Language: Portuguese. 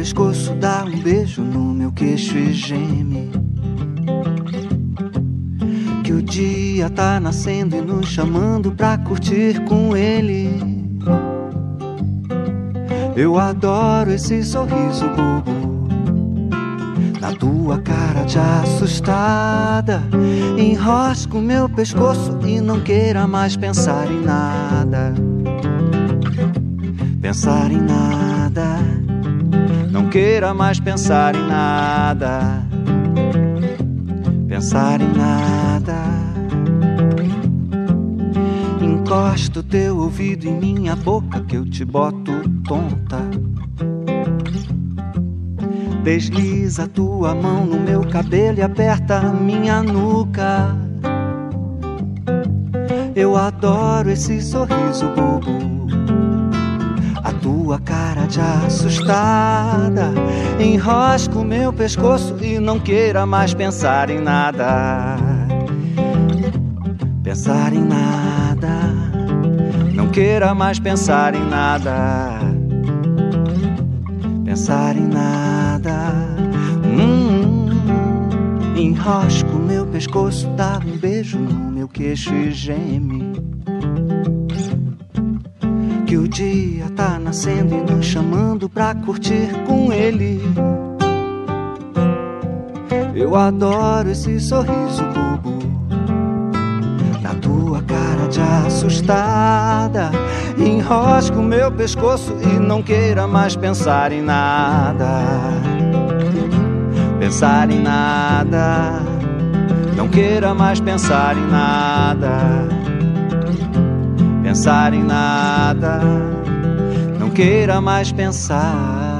pescoço, dá um beijo no meu queixo e geme. Que o dia tá nascendo e nos chamando pra curtir com ele. Eu adoro esse sorriso bobo na tua cara de assustada. Enrosco meu pescoço e não queira mais pensar em nada. Pensar em nada. Não queira mais pensar em nada. Pensar em nada. Encosta o teu ouvido em minha boca que eu te boto tonta. Desliza tua mão no meu cabelo e aperta a minha nuca. Eu adoro esse sorriso bobo, a tua cara de assustada. Enrosca o meu pescoço e não queira mais pensar em nada. Pensar em nada. Não queira mais pensar em nada. Pensar em nada. Enrosca o meu pescoço, dá um beijo no meu queixo e geme. Que o dia tá nascendo e nos chamando pra curtir com ele. Eu adoro esse sorriso bobo na tua cara de assustada. Enrosca o meu pescoço e não queira mais pensar em nada. Pensar em nada. Não queira mais pensar em nada. Pensar em nada. Não queira mais pensar.